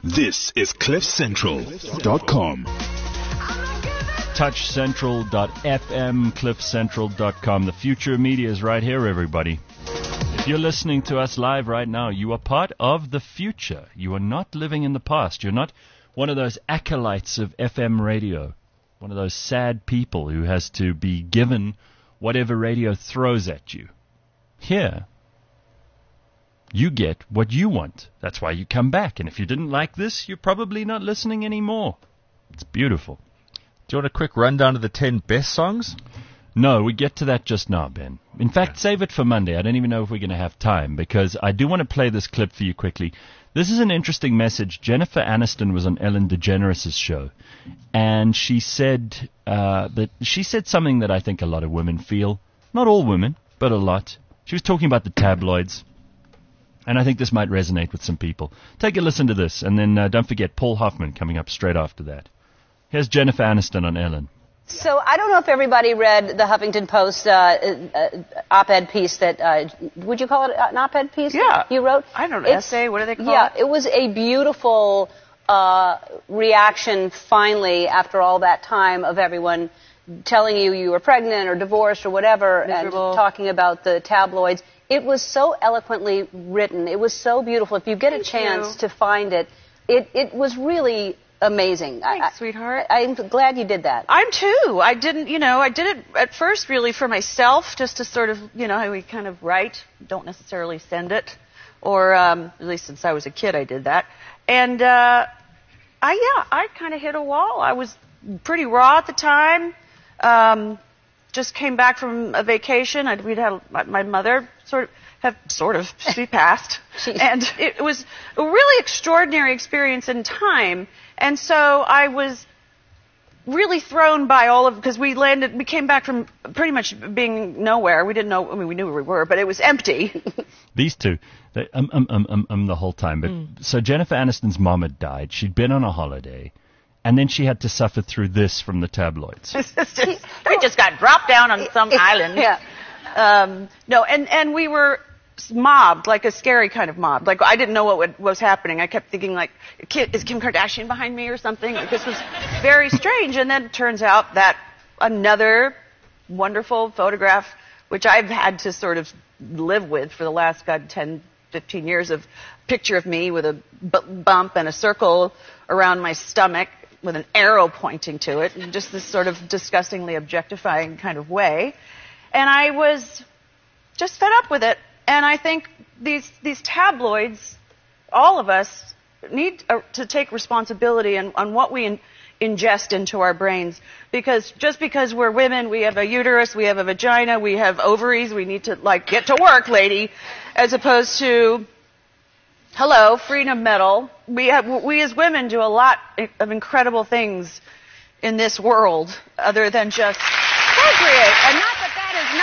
This is CliffCentral.com. TouchCentral.fm, CliffCentral.com. The future of media is right here, everybody. If you're listening to us live right now, you are part of the future. You are not living in the past. You're not one of those acolytes of FM radio, one of those sad people who has to be given whatever radio throws at you. Here, you get what you want. That's why you come back. And if you didn't like this, you're probably not listening anymore. It's beautiful. Do you want a quick rundown of the 10 best songs? No, we get to that just now, Ben. In fact, save it for Monday. I don't even know if we're going to have time, because I do want to play this clip for you quickly. This is an interesting message. Jennifer Aniston was on Ellen DeGeneres' show, and she said something that I think a lot of women feel. Not all women, but a lot. She was talking about the tabloids. And I think this might resonate with some people. Take a listen to this, and then don't forget Paul Hoffman coming up straight after that. Here's Jennifer Aniston on Ellen. So I don't know if everybody read the Huffington Post op-ed piece that, would you call it an op-ed piece? Yeah. You wrote? I don't know, essay, what do they call it? Yeah, it was a beautiful reaction, finally, after all that time of everyone telling you were pregnant or divorced or whatever, Miserable. and talking about the tabloids. It was so eloquently written. It was so beautiful. If you get a chance to find it, it was really amazing. Thanks, sweetheart. I'm glad you did that. I'm too. I did it at first really for myself, just to sort of, how we kind of write, don't necessarily send it. Or, at least since I was a kid, I did that. And, I kind of hit a wall. I was pretty raw at the time. Just came back from a vacation. We'd had my mother she passed. And it was a really extraordinary experience in time. And so I was really thrown by because we came back from pretty much being nowhere. We didn't know, we knew where we were, but it was empty. These two, they, the whole time. But So Jennifer Aniston's mom had died. She'd been on a holiday. And then she had to suffer through this from the tabloids. We just got dropped down on some island. Yeah. And we were mobbed, like a scary kind of mob. Like, I didn't know what was happening. I kept thinking, like, is Kim Kardashian behind me or something? Like, this was very strange. And then it turns out that another wonderful photograph, which I've had to sort of live with for the last, 10, 15 years, of picture of me with a bump and a circle around my stomach with an arrow pointing to it, in just this sort of disgustingly objectifying kind of way. And I was just fed up with it. And I think these tabloids, all of us, need to take responsibility on what we ingest into our brains. Because just because we're women, we have a uterus, we have a vagina, we have ovaries, we need to, get to work, lady, as opposed to, hello, freedom medal. We as women do a lot of incredible things in this world other than just procreate. And not that is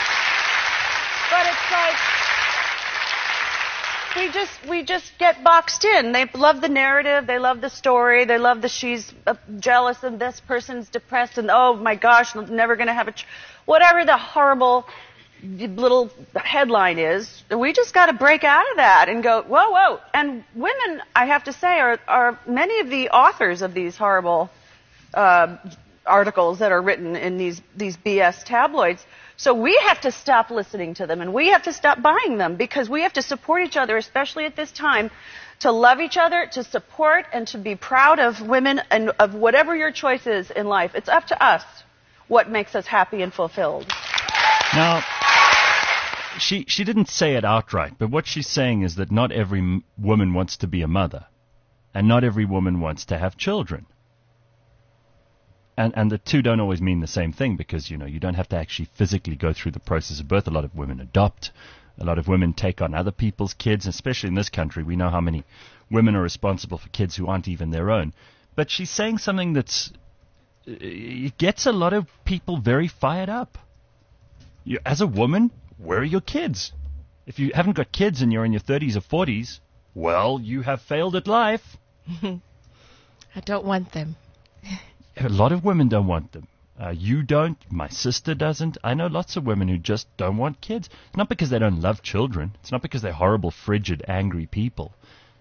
not. But it's like we just get boxed in. They love the narrative, they love the story, they love she's jealous and this person's depressed and oh my gosh, never going to have whatever the horrible little headline is. We just got to break out of that and go, whoa. And women, I have to say, are many of the authors of these horrible articles that are written in these BS tabloids. So we have to stop listening to them, and we have to stop buying them, because we have to support each other, especially at this time, to love each other, to support and to be proud of women and of whatever your choice is in life. It's up to us what makes us happy and fulfilled. Now, she didn't say it outright, but what she's saying is that not every woman wants to be a mother, and not every woman wants to have children. And the two don't always mean the same thing, because, you don't have to actually physically go through the process of birth. A lot of women adopt. A lot of women take on other people's kids, especially in this country. We know how many women are responsible for kids who aren't even their own. But she's saying something it gets a lot of people very fired up. As a woman, where are your kids? If you haven't got kids and you're in your 30s or 40s, well, you have failed at life. I don't want them. A lot of women don't want them. You don't. My sister doesn't. I know lots of women who just don't want kids. It's not because they don't love children. It's not because they're horrible, frigid, angry people.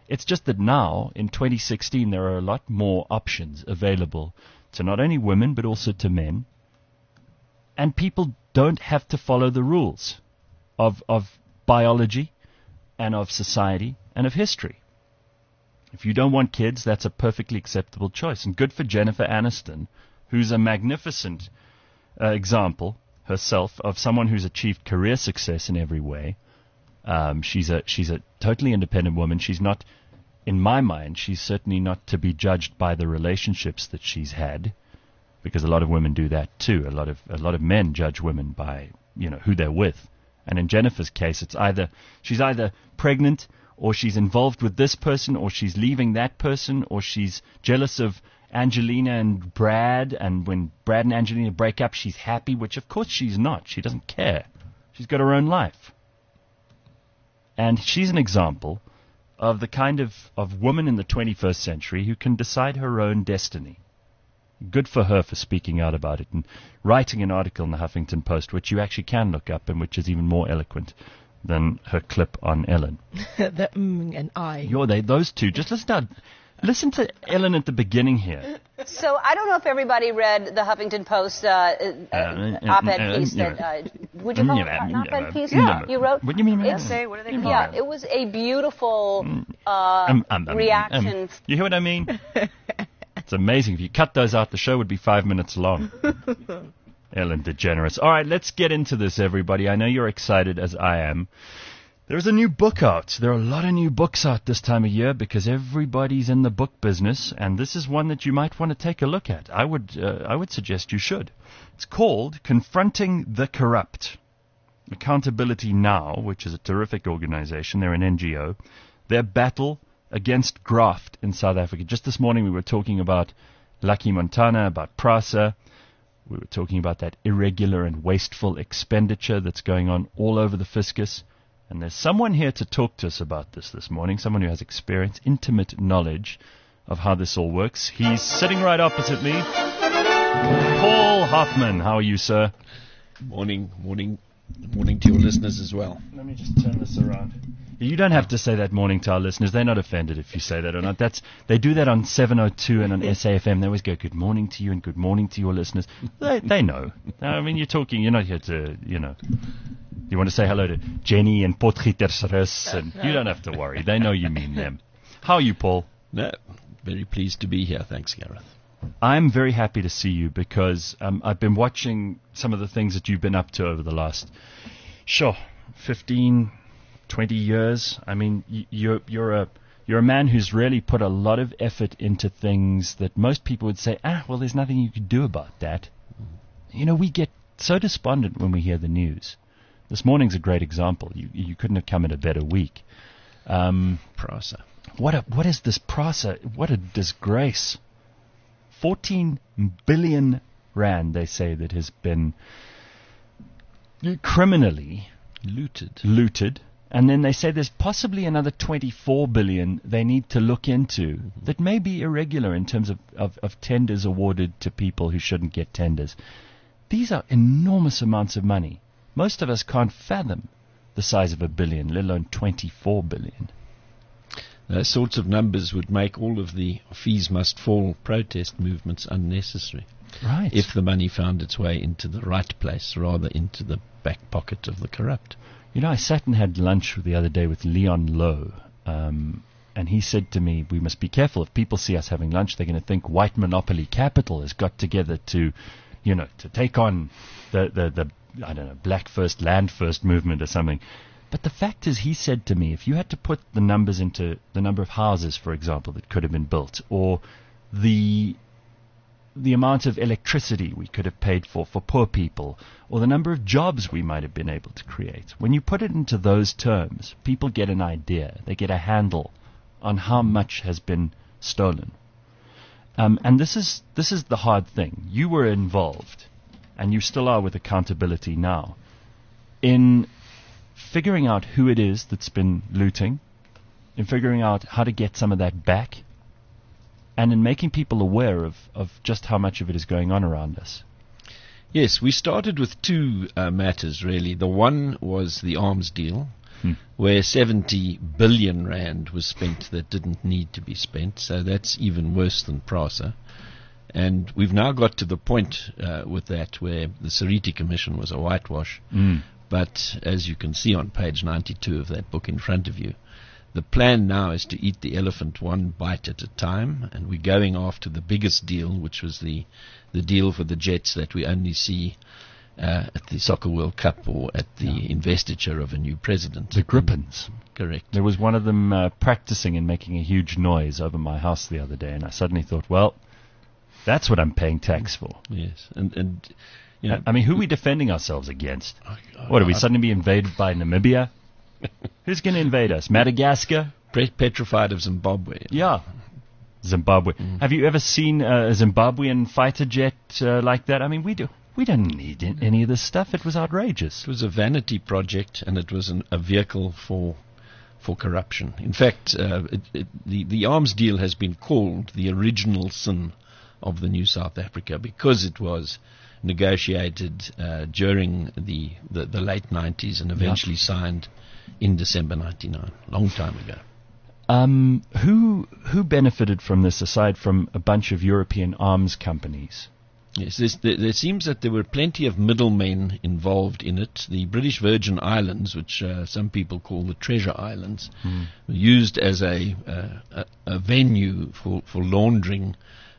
It's just that now, in 2016, there are a lot more options available to not only women, but also to men. And people don't have to follow the rules of biology and of society and of history. If you don't want kids, that's a perfectly acceptable choice. And good for Jennifer Aniston, who's a magnificent example herself of someone who's achieved career success in every way. She's a totally independent woman. She's not, in my mind, she's certainly not to be judged by the relationships that she's had, because a lot of women do that too. A lot of men judge women by, who they're with. And in Jennifer's case, she's either pregnant, or she's involved with this person, or she's leaving that person, or she's jealous of Angelina and Brad, and when Brad and Angelina break up, she's happy, which of course she's not. She doesn't care. She's got her own life. And she's an example of the kind of woman in the 21st century who can decide her own destiny. Good for her for speaking out about it and writing an article in the Huffington Post, which you actually can look up and which is even more eloquent than her clip on Ellen. The and I. Those two. Just listen to Ellen at the beginning here. So I don't know if everybody read the Huffington Post op-ed piece that, would you call it an op-ed piece? Yeah. You wrote? What do you mean? Essay, what do they call Yeah, it? it was a beautiful reaction. You hear what I mean? It's amazing. If you cut those out, the show would be 5 minutes long. Ellen DeGeneres. All right, let's get into this, everybody. I know you're excited, as I am. There's a new book out. There are a lot of new books out this time of year because everybody's in the book business, and this is one that you might want to take a look at. I would suggest you should. It's called Confronting the Corrupt. Accountability Now, which is a terrific organization. They're an NGO. Their battle against graft in South Africa. Just this morning we were talking about Lucky Montana, about PRASA. We were talking about that irregular and wasteful expenditure that's going on all over the fiscus. And there's someone here to talk to us about this morning, someone who has experience, intimate knowledge of how this all works. He's sitting right opposite me. Paul Hoffman, how are you, sir? Morning to your listeners as well. Let me just turn this around. You don't have to say that morning to our listeners. They're not offended if you say that or not. They do that on 702 and on SAFM. They always go, good morning to you and good morning to your listeners. They know. I mean, you're not here to, You want to say hello to Jenny and Potgietersrus, and you don't have to worry. They know you mean them. How are you, Paul? No, very pleased to be here. Thanks, Gareth. I'm very happy to see you because I've been watching some of the things that you've been up to over the last, 15, 20 years. I mean, you're a man who's really put a lot of effort into things that most people would say, well, there's nothing you can do about that. We get so despondent when we hear the news. This morning's a great example. You couldn't have come at a better week. PRASA. What is this PRASA? What a disgrace. 14 billion rand, they say, that has been criminally looted. And then they say there's possibly another 24 billion they need to look into that may be irregular in terms of tenders awarded to people who shouldn't get tenders. These are enormous amounts of money. Most of us can't fathom the size of a billion, let alone 24 billion. Those sorts of numbers would make all of the fees must fall protest movements unnecessary. Right. If the money found its way into the right place rather into the back pocket of the corrupt. I sat and had lunch the other day with Leon Lowe, and he said to me, we must be careful. If people see us having lunch, they're going to think white monopoly capital has got together to take on the I don't know, black first, land first movement or something. But the fact is, he said to me, if you had to put the numbers into the number of houses, for example, that could have been built, or the amount of electricity we could have paid for poor people, or the number of jobs we might have been able to create, when you put it into those terms, people get an idea. They get a handle on how much has been stolen. And this is the hard thing. You were involved, and you still are with Accountability Now, in figuring out who it is that's been looting, in figuring out how to get some of that back, and in making people aware of just how much of it is going on around us. Yes, we started with two matters, really. The one was the arms deal, where 70 billion rand was spent that didn't need to be spent. So that's even worse than PRASA. And we've now got to the point with that where the Sariti Commission was a whitewash. But as you can see on page 92 of that book in front of you, the plan now is to eat the elephant one bite at a time, and we're going after the biggest deal, which was the deal for the jets that we only see at the Soccer World Cup or at the investiture of a new president. The Gripens. Correct. There was one of them practicing and making a huge noise over my house the other day, and I suddenly thought, well, that's what I'm paying tax for. Yes, and you know, I mean, who are we defending ourselves against? What, are we suddenly be invaded by Namibia? Who's going to invade us? Madagascar? Petrified of Zimbabwe. Yeah, Zimbabwe. Have you ever seen a Zimbabwean fighter jet like that? I mean, we don't need any of this stuff. It was outrageous. It was a vanity project, and it was a vehicle for corruption. In fact, the arms deal has been called the original sin of the new South Africa because it was negotiated during the late 90s and eventually signed in December 99, long time ago. Who benefited from this aside from a bunch of European arms companies? Yes, there seems that there were plenty of middlemen involved in it. The British Virgin Islands, which some people call the Treasure Islands, were used as a venue for laundering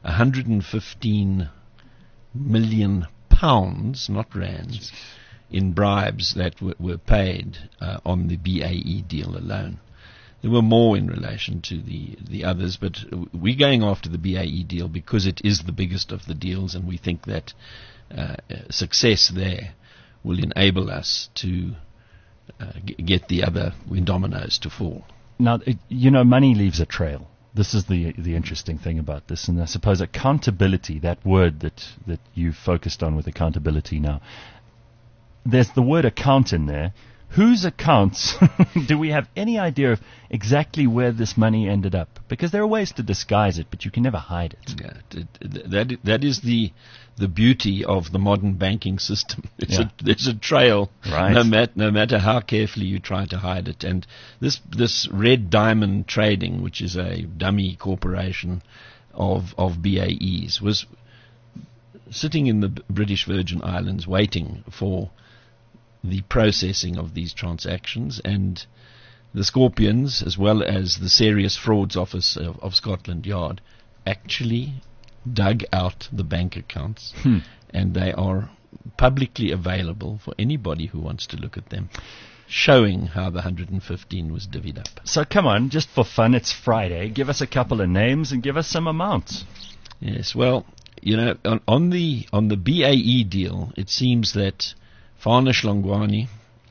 115 million pounds, not rands, in bribes that were paid on the BAE deal alone. There were more in relation to the others, but we're going after the BAE deal because it is the biggest of the deals, and we think that success there will enable us to get the other dominoes to fall. Now, money leaves a trail. This is the interesting thing about this, and I suppose accountability, that word that you focused on with accountability now, there's the word account in there. Whose accounts do we have any idea of exactly where this money ended up? Because there are ways to disguise it, but you can never hide it. Yeah, that is the beauty of the modern banking system. There's a trail, right, no matter how carefully you try to hide it. And this Red Diamond Trading, which is a dummy corporation of BAE's, was sitting in the British Virgin Islands waiting for the processing of these transactions, and the Scorpions, as well as the Serious Frauds Office of Scotland Yard, actually dug out the bank accounts, and they are publicly available for anybody who wants to look at them, showing how the 115 was divvied up. So come on, just for fun, it's Friday. Give us a couple of names and give us some amounts. Yes, well, on the BAE deal, it seems that Farnish Longwani,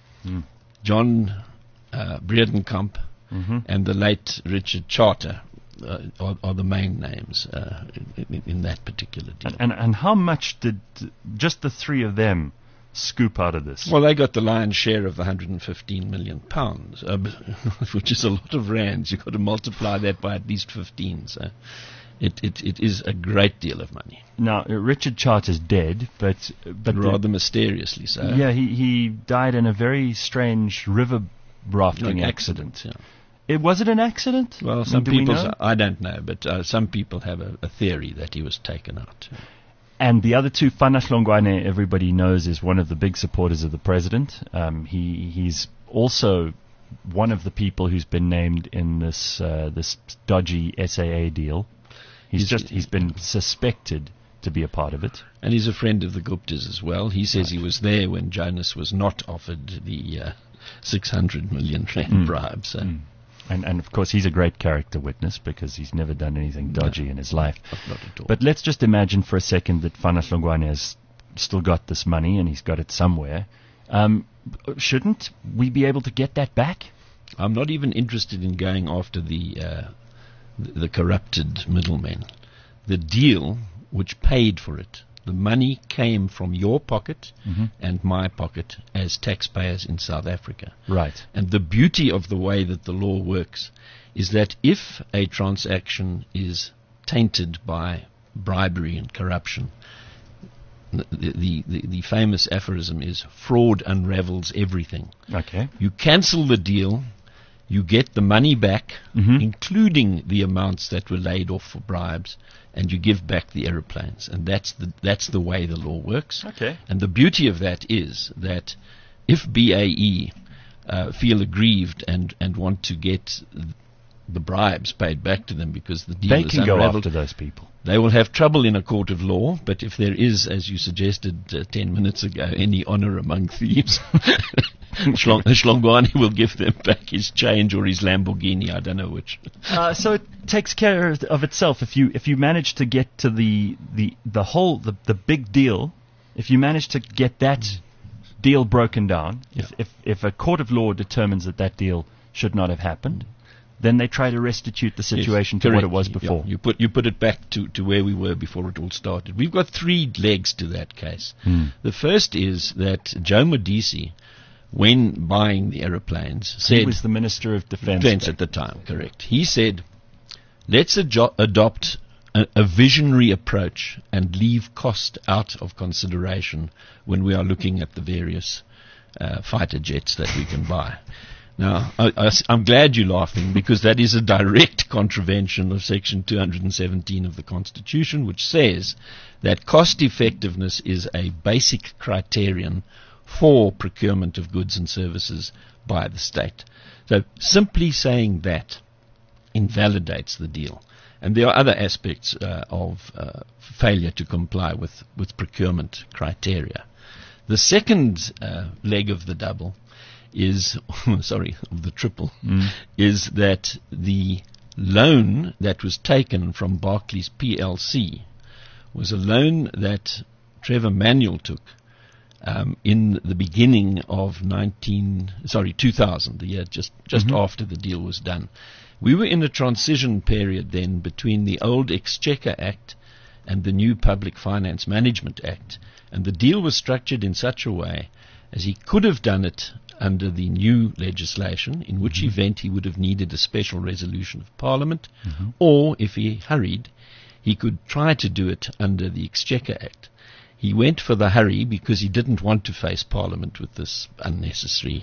John Breedenkamp, and the late Richard Charter are the main names in that particular deal. And how much did just the three of them scoop out of this? Well, they got the lion's share of the 115 million pounds, which is a lot of rands. You've got to multiply that by at least 15. So it is a great deal of money. Now, Richard Charter's dead, but rather mysteriously so. Yeah, he died in a very strange river rafting accident. Yeah. Was it an accident? Well, some people, I don't know, but some people have a theory that he was taken out. And the other two, Farnish Longwane, everybody knows, is one of the big supporters of the president. He's also one of the people who's been named in this dodgy SAA deal. He's been suspected to be a part of it. And he's a friend of the Guptas as well. He says he was there when Jonas was not offered the 600 million rand bribe. So. And of course, he's a great character witness because he's never done anything dodgy in his life. Not at all. But let's just imagine for a second that Farnish Longwane has still got this money and he's got it somewhere. Shouldn't we be able to get that back? I'm not even interested in going after the corrupted middlemen. The deal which paid for it, the money came from your pocket and my pocket as taxpayers in South Africa. Right. And the beauty of the way that the law works is that if a transaction is tainted by bribery and corruption, the famous aphorism is, fraud unravels everything. Okay. You cancel the deal, you get the money back, including the amounts that were laid off for bribes, and you give back the aeroplanes. And that's the way the law works. Okay. And the beauty of that is that if BAE feel aggrieved and want to get the bribes paid back to them because the deal They is can go unraveled, after those people. they will have trouble in a court of law. But if there is, as you suggested 10 minutes ago, any honor among thieves, Shlongwane will give them back his change or his Lamborghini. I don't know which. So it takes care of itself. If you manage to get to the big deal, if you manage to get that deal broken down, if a court of law determines that deal should not have happened, then they try to restitute the situation to what it was before. Yeah, you put it back to where we were before it all started. We've got 3 legs to that case. The first is that Joe Modise, when buying the aeroplanes, said... He was the Minister of Defense at the time, correct. He said, let's adopt a visionary approach and leave cost out of consideration when we are looking at the various fighter jets that we can buy. Now, I'm glad you're laughing, because that is a direct contravention of Section 217 of the Constitution, which says that cost effectiveness is a basic criterion for procurement of goods and services by the state. So simply saying that invalidates the deal. And there are other aspects of failure to comply with procurement criteria. The second leg of the double is, of the triple, is that the loan that was taken from Barclays PLC was a loan that Trevor Manuel took in the beginning of 2000, the year just after the deal was done. We were in a transition period then between the old Exchequer Act and the new Public Finance Management Act, and the deal was structured in such a way as he could have done it under the new legislation, in which event he would have needed a special resolution of Parliament, or if he hurried, he could try to do it under the Exchequer Act. He went for the hurry because he didn't want to face Parliament with this unnecessary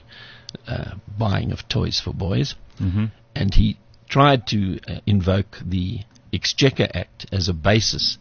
buying of toys for boys, and he tried to invoke the Exchequer Act as a basis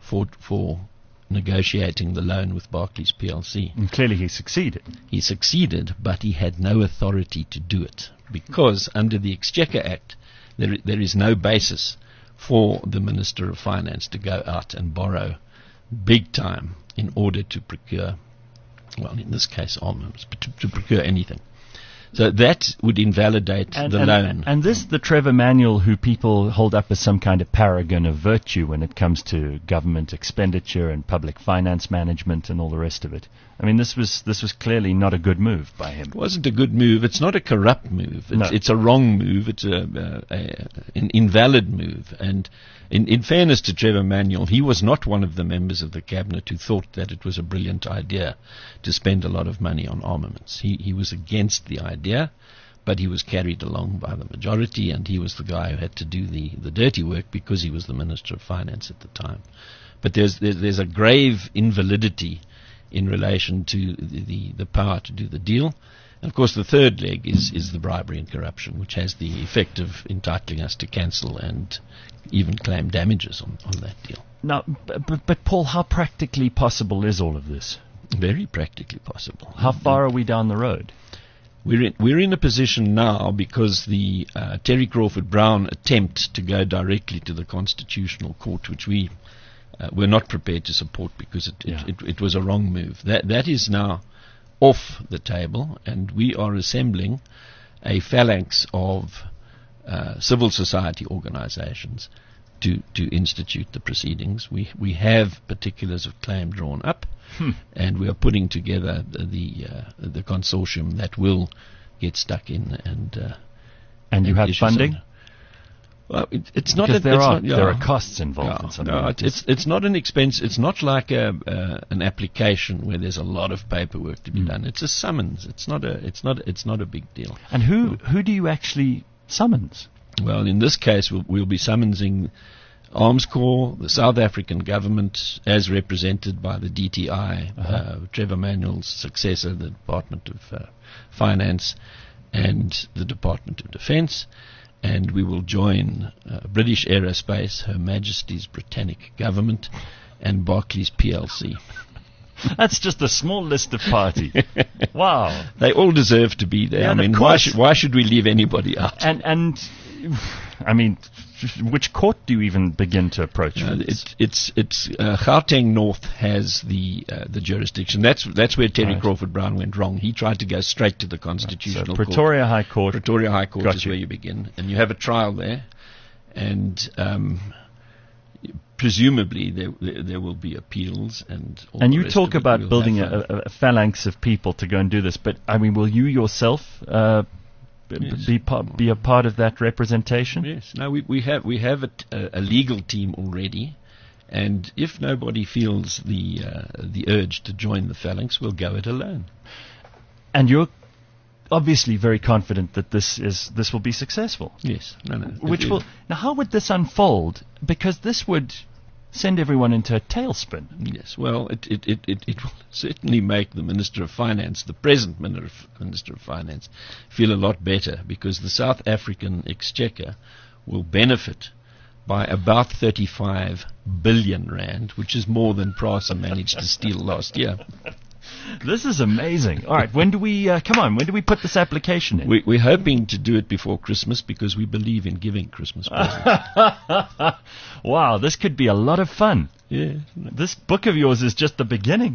for negotiating the loan with Barclays PLC. And clearly he succeeded. He succeeded, but he had no authority to do it, because under the Exchequer Act there is no basis for the Minister of Finance to go out and borrow big time in order to procure, well, in this case armaments, but to procure anything. So that would invalidate the loan. And this, the Trevor Manuel, who people hold up as some kind of paragon of virtue when it comes to government expenditure and public finance management and all the rest of it. I mean, this was clearly not a good move by him. It wasn't a good move. It's not a corrupt move. It's a wrong move. It's an invalid move. And in fairness to Trevor Manuel, he was not one of the members of the cabinet who thought that it was a brilliant idea to spend a lot of money on armaments. He was against the idea, but he was carried along by the majority, and he was the guy who had to do the dirty work because he was the Minister of Finance at the time. But there's a grave invalidity in relation to the power to do the deal. And of course the third leg is the bribery and corruption, which has the effect of entitling us to cancel and even claim damages on that deal. Now, but Paul, how practically possible is all of this? Very practically possible. How far are we down the road? We're in a position now because the Terry Crawford Brown attempt to go directly to the Constitutional Court, which we were not prepared to support because it was a wrong move. That is now off the table, and we are assembling a phalanx of civil society organizations to institute the proceedings. We have particulars of claim drawn up, and we are putting together the consortium that will get stuck in and you have funding. Well, it's not. Because there are costs involved in something like this. It's not an expense. It's not like an application where there's a lot of paperwork to be done. It's a summons. It's not a big deal. And who do you actually summons? Well, in this case, we'll be summoning Arms Corps, the South African government, as represented by the DTI, Trevor Manuel's successor, the Department of Finance, and the Department of Defence. And we will join British Aerospace, Her Majesty's Britannic Government, and Barclays PLC. That's just a small list of parties. Wow. They all deserve to be there. Yeah, I mean, why should we leave anybody out? And I mean, which court do you even begin to approach? It's Gauteng North has the jurisdiction. That's where Terry Crawford Brown went wrong. He tried to go straight to the Constitutional Court. Pretoria High Court. Pretoria High Court is where you begin, and you have a trial there, and presumably there will be appeals and. And you talk about building a phalanx of people to go and do this, but I mean, will you yourself? Be a part of that representation? Yes. No, we have a legal team already, and if nobody feels the urge to join the phalanx, we'll go it alone. And you're obviously very confident that this will be successful. Yes. No. Now, how would this unfold? Because this would send everyone into a tailspin. Yes, well, it will certainly make the Minister of Finance, the present Minister of Finance, feel a lot better, because the South African Exchequer will benefit by about 35 billion rand, which is more than PRASA managed to steal last year. This is amazing. All right, when do we put this application in? We're hoping to do it before Christmas, because we believe in giving Christmas presents. Wow, this could be a lot of fun. Yeah. This book of yours is just the beginning.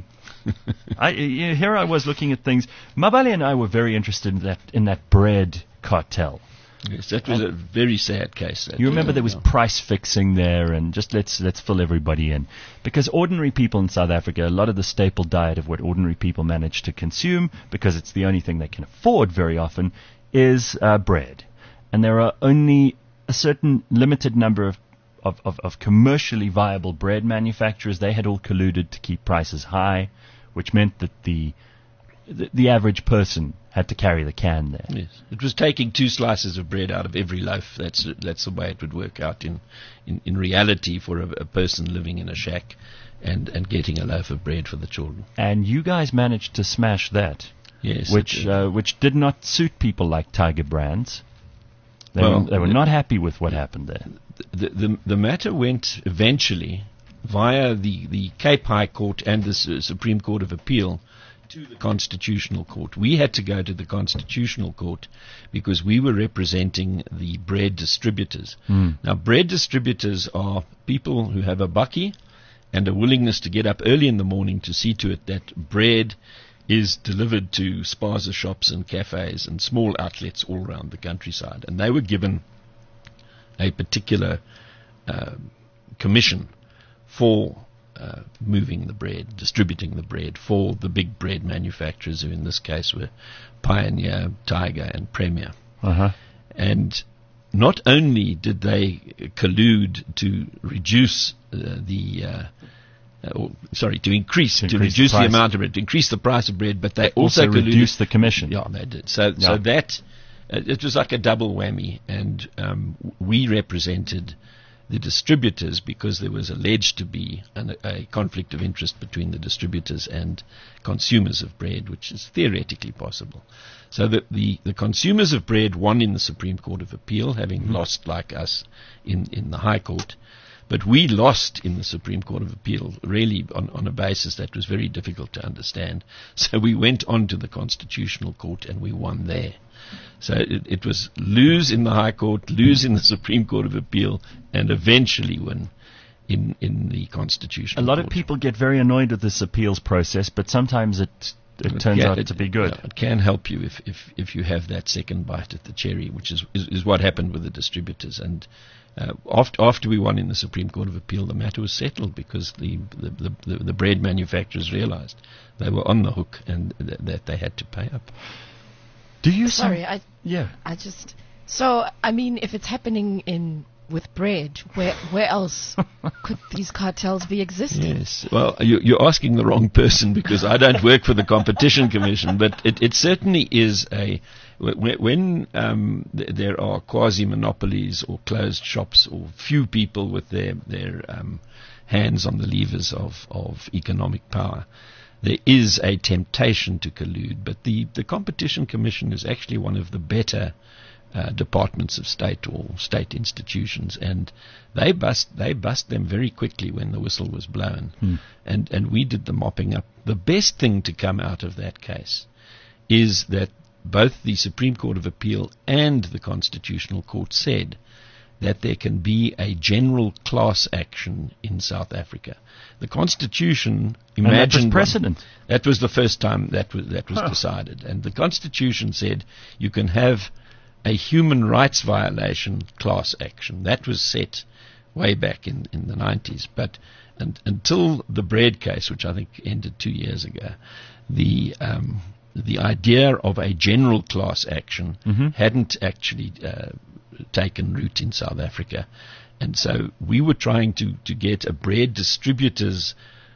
Here I was looking at things. Mabali and I were very interested in that bread cartel. Yes, that was a very sad case. You remember there was price fixing there, and just let's fill everybody in. Because ordinary people in South Africa, a lot of the staple diet of what ordinary people manage to consume, because it's the only thing they can afford very often, is bread. And there are only a certain limited number of commercially viable bread manufacturers. They had all colluded to keep prices high, which meant that the average person had to carry the can there. Yes, it was taking 2 slices of bread out of every loaf. That's the way it would work out in reality for a person living in a shack and getting a loaf of bread for the children. And you guys managed to smash that. Yes, which did not suit people like Tiger Brands. They were not happy with what happened there. The matter went eventually via the Cape High Court and the Supreme Court of Appeal to the Constitutional Court. We had to go to the Constitutional Court because we were representing the bread distributors. Now, bread distributors are people who have a bakkie and a willingness to get up early in the morning to see to it that bread is delivered to spaza shops and cafes and small outlets all around the countryside. And they were given a particular commission for moving the bread, distributing the bread for the big bread manufacturers, who in this case were Pioneer, Tiger, and Premier. And not only did they collude to reduce to increase the amount of bread, to increase the price of bread, but they also reduced the commission. Yeah, they did. So that it was like a double whammy, and we represented the distributors because there was alleged to be a conflict of interest between the distributors and consumers of bread, which is theoretically possible. So that the consumers of bread won in the Supreme Court of Appeal, having lost, like us, in the High Court. But we lost in the Supreme Court of Appeal, really on a basis that was very difficult to understand. So we went on to the Constitutional Court and we won there. So it was lose in the High Court, lose in the Supreme Court of Appeal, and eventually win in the Constitutional Court. A lot of people get very annoyed with this appeals process, but sometimes it turns out to be good. It can help you if you have that second bite at the cherry, which is what happened with the distributors. And after we won in the Supreme Court of Appeal, the matter was settled because the bread manufacturers realized they were on the hook and that they had to pay up. So, I mean, if it's happening in with bread. Where else could these cartels be existing? Yes. Well, you're asking the wrong person, because I don't work for the Competition Commission, but it certainly is when there are quasi-monopolies or closed shops or few people with their hands on the levers of economic power, there is a temptation to collude. But the Competition Commission is actually one of the better departments of state or state institutions, and they bust them very quickly when the whistle was blown. And we did the mopping up. The best thing to come out of that case is that both the Supreme Court of Appeal and the Constitutional Court said that there can be a general class action in South Africa. The Constitution imagined and that was precedent. That was the first time that was decided, and the Constitution said you can have a human rights violation class action. That was set way back in the 90s, but until the Bread case, which I think ended 2 years ago, the idea of a general class action hadn't actually taken root in South Africa. And so we were trying to get a bread distributor's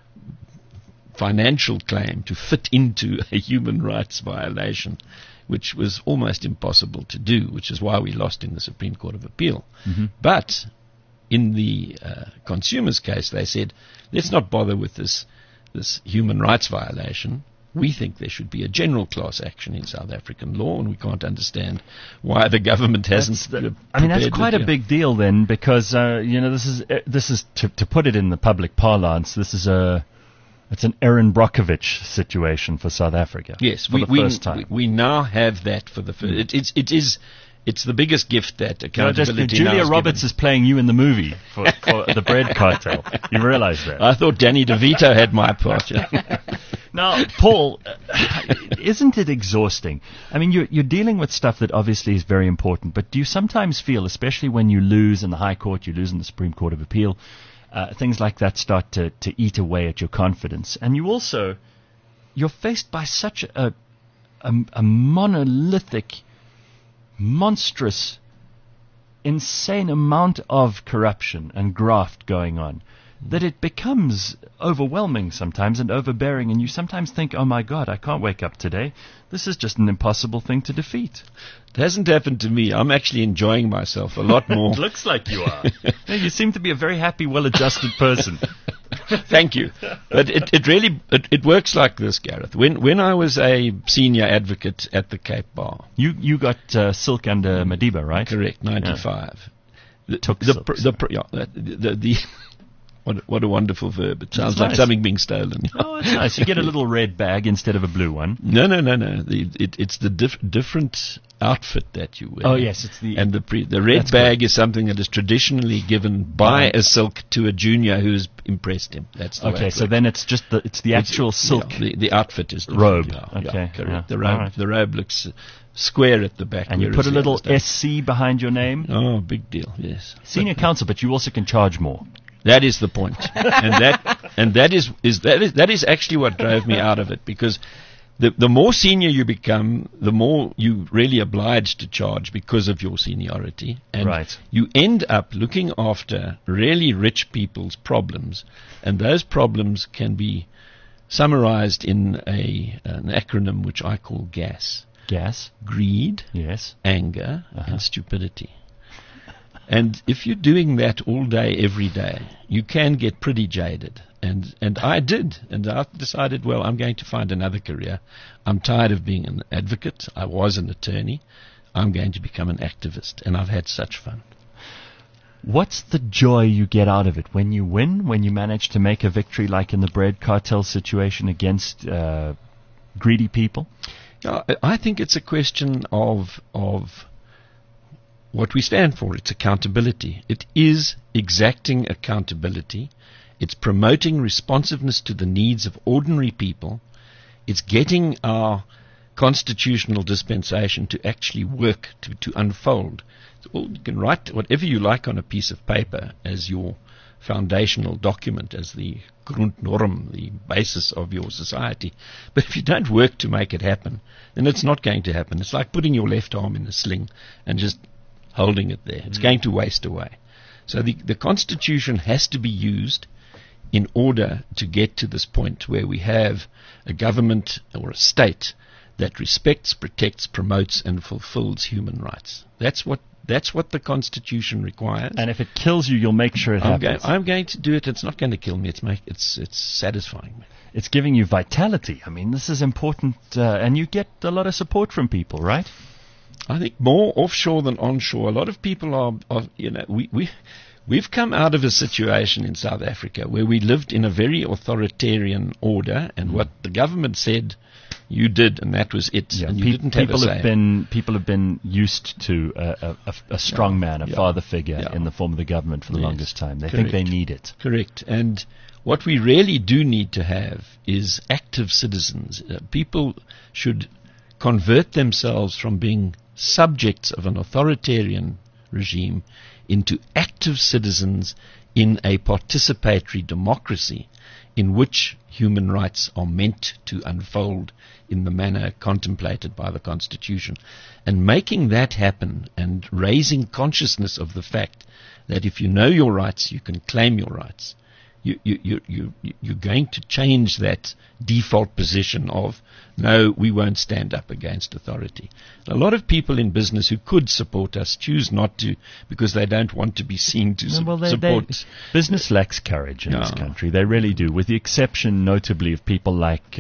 financial claim to fit into a human rights violation, which was almost impossible to do, which is why we lost in the Supreme Court of Appeal. But in the consumers case, they said, let's not bother with this human rights violation. We think there should be a general class action in South African law, and we can't understand why the government hasn't. That's quite a big deal then, because this is to put it in the public parlance. It's an Erin Brockovich situation for South Africa. Yes, for the first time. We now have that for the first. It's the biggest gift that accountability. Julia Roberts is playing you in the movie for the Bread Cartel. You realize that? I thought Danny DeVito had my part. Now, Paul, isn't it exhausting? I mean, you're dealing with stuff that obviously is very important, but do you sometimes feel, especially when you lose in the High Court, you lose in the Supreme Court of Appeal, things like that start to eat away at your confidence? And you're faced by such a monolithic, monstrous, insane amount of corruption and graft going on, that it becomes overwhelming sometimes and overbearing, and you sometimes think, oh my God, I can't wake up today. This is just an impossible thing to defeat. It hasn't happened to me. I'm actually enjoying myself a lot more. It looks like you are. You seem to be a very happy, well-adjusted person. Thank you. But it really works like this, Gareth. When I was a senior advocate at the Cape Bar, you got silk under Madiba, right? Correct, 95. Yeah. What a wonderful verb. It sounds like nice. something being stolen. Oh, it's nice. You get a little red bag instead of a blue one. No. It's the different outfit that you wear. Oh, yes. And the red bag is something that is traditionally given by a silk to a junior who's impressed him. That's the way it so works. then it's just the actual silk. Yeah, the outfit is robe. Yeah, Okay. correct. Yeah. The robe looks square at the back. And you put a little SC behind your name. Oh, big deal. Yes. Senior counsel, but you also can charge more. That is the point, and that is actually what drove me out of it, because the more senior you become, the more you really obliged to charge because of your seniority, and you end up looking after really rich people's problems, and those problems can be summarized in an acronym which I call GAS. Gas, greed, yes, anger, and stupidity. And if you're doing that all day, every day, you can get pretty jaded. And I did. And I decided, well, I'm going to find another career. I'm tired of being an advocate. I was an attorney. I'm going to become an activist. And I've had such fun. What's the joy you get out of it when you win, when you manage to make a victory like in the Bread Cartel situation against greedy people? I think it's a question of what we stand for. It's accountability. It is exacting accountability. It's promoting responsiveness to the needs of ordinary people. It's getting our constitutional dispensation to actually work, to unfold. You can write whatever you like on a piece of paper as your foundational document, as the Grundnorm, the basis of your society. But if you don't work to make it happen, then it's not going to happen. It's like putting your left arm in a sling and just holding it there. It's going to waste away. So the Constitution has to be used in order to get to this point where we have a government or a state that respects, protects, promotes, and fulfills human rights. That's what the Constitution requires. And if it kills you, you'll make sure it happens. I'm going to do it. It's not going to kill me. It's satisfying me. It's giving you vitality. I mean, this is important, and you get a lot of support from people, right? I think more offshore than onshore. A lot of people are we've come out of a situation in South Africa where we lived in a very authoritarian order, and what the government said, you did, and that was it. Yeah, and you didn't have a say. People have been used to a strong man, a father figure in the form of the government for the longest time. They think they need it. Correct. And what we really do need to have is active citizens. People should convert themselves from being subjects of an authoritarian regime into active citizens in a participatory democracy in which human rights are meant to unfold in the manner contemplated by the Constitution. And making that happen and raising consciousness of the fact that if you know your rights, you can claim your rights. You're going to change that default position of, no, we won't stand up against authority. A lot of people in business who could support us choose not to because they don't want to be seen to support. Business lacks courage in this country. They really do, with the exception, notably, of people like,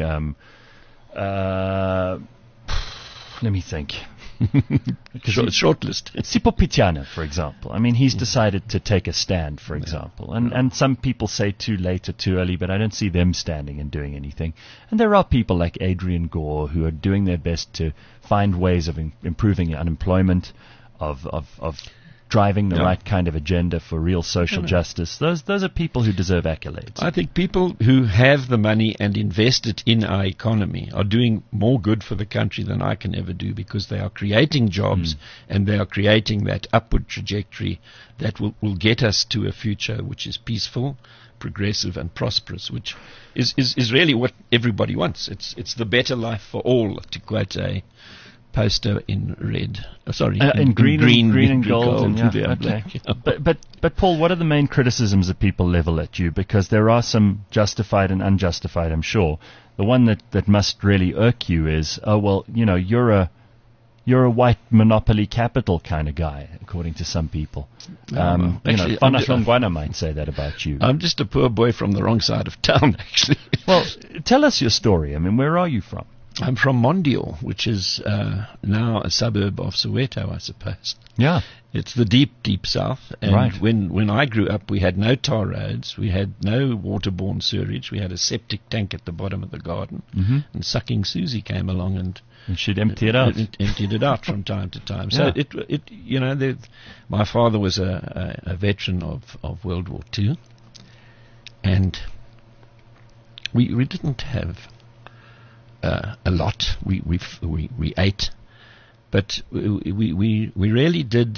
let me think. Short list. Sipho Pitjana, for example. I mean, he's decided to take a stand, for example. And some people say too late or too early, but I don't see them standing and doing anything. And there are people like Adrian Gore who are doing their best to find ways of improving unemployment, of driving the right kind of agenda for real social justice. Those are people who deserve accolades. I think people who have the money and invest it in our economy are doing more good for the country than I can ever do, because they are creating jobs and they are creating that upward trajectory that will get us to a future which is peaceful, progressive and prosperous, which is really what everybody wants. It's the better life for all, to quote a poster in red. In green and gold. Black. But Paul, what are the main criticisms that people level at you? Because there are some justified and unjustified, I'm sure. The one that must really irk you is, you're a white monopoly capital kind of guy, according to some people. Actually, Fana might say that about you. I'm just a poor boy from the wrong side of town, actually. Well, tell us your story. I mean, where are you from? I'm from Mondial, which is now a suburb of Soweto, I suppose. Yeah. It's the deep, deep south. And when I grew up, we had no tar roads. We had no waterborne sewerage. We had a septic tank at the bottom of the garden. Mm-hmm. And Sucking Susie came along and she'd empty it out. Emptied it out from time to time. So my father was a veteran of World War II. And we didn't have a lot. We ate, but we really did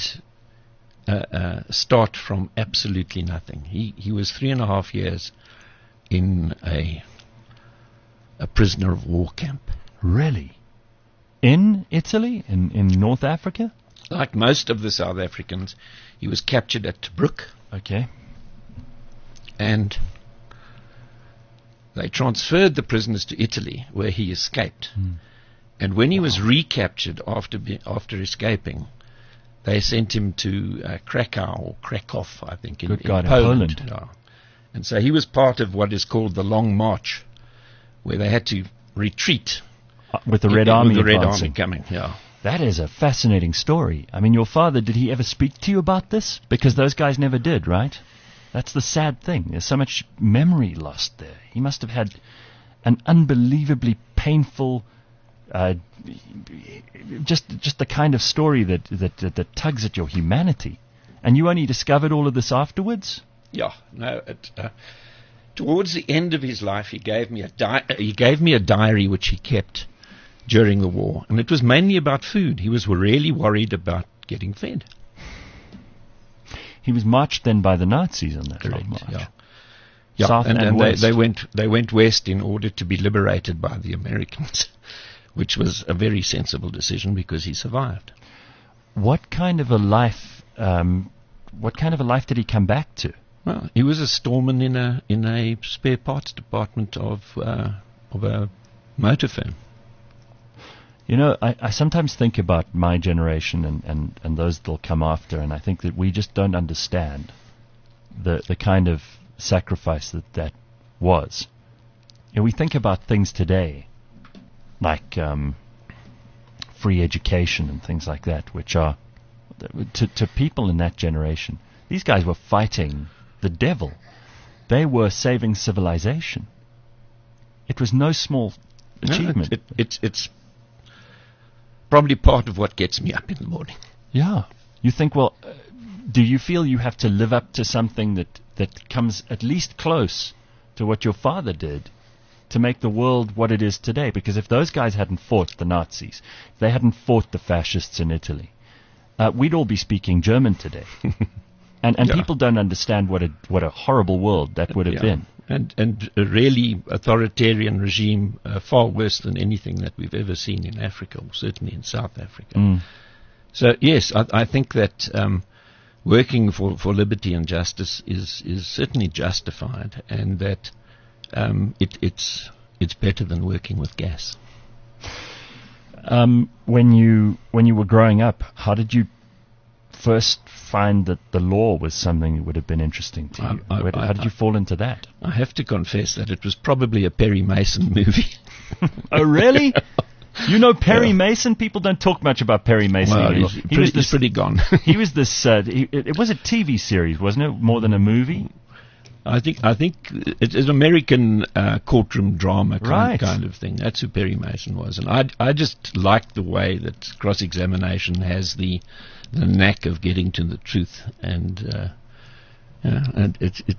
start from absolutely nothing. He was 3.5 years in a prisoner of war camp. Really? In Italy? In North Africa? Like most of the South Africans, he was captured at Tobruk. Okay. And they transferred the prisoners to Italy, where he escaped. And when he was recaptured after escaping, they sent him to Krakow or Krakow, I think, in Poland. Yeah. And so he was part of what is called the Long March, where they had to retreat with the Red Army. With the Red Army coming. Yeah. That is a fascinating story. I mean, your father, did he ever speak to you about this? Because those guys never did, right? That's the sad thing. There's so much memory lost there. He must have had an unbelievably painful, just the kind of story that tugs at your humanity. And you only discovered all of this afterwards? Yeah. No. Towards the end of his life, he gave me a diary which he kept during the war, and it was mainly about food. He was really worried about getting fed. He was marched then by the Nazis on that long march. Yeah. Yeah, South and west. They went west in order to be liberated by the Americans, which was a very sensible decision because he survived. What kind of a life what kind of a life did he come back to? Well, he was a storeman in a spare parts department of a motor firm. You know, I sometimes think about my generation and those that'll come after, and I think that we just don't understand the kind of sacrifice that was. You know, we think about things today, like free education and things like that, which are, to people in that generation, these guys were fighting the devil. They were saving civilization. It was no small achievement. No, it's probably part of what gets me up in the morning. Yeah. You think, well, do you feel you have to live up to something that comes at least close to what your father did to make the world what it is today? Because if those guys hadn't fought the Nazis, if they hadn't fought the fascists in Italy, we'd all be speaking German today. And Yeah. people don't understand what a horrible world that would have been. And a really authoritarian regime, far worse than anything that we've ever seen in Africa, or certainly in South Africa. So yes, I think that working for liberty and justice is certainly justified, and that it's better than working with gas. When you were growing up, how did you first find that the law was something that would have been interesting to you? How did you fall into that? I have to confess that it was probably a Perry Mason movie. Oh, really? You know Perry Mason? People don't talk much about Perry Mason Well, anymore. he's pretty gone. He was this. It was a TV series, wasn't it? More than a movie. I think it's an American courtroom drama Right. kind of thing. That's who Perry Mason was, and I just liked the way that cross-examination has the knack of getting to the truth, and and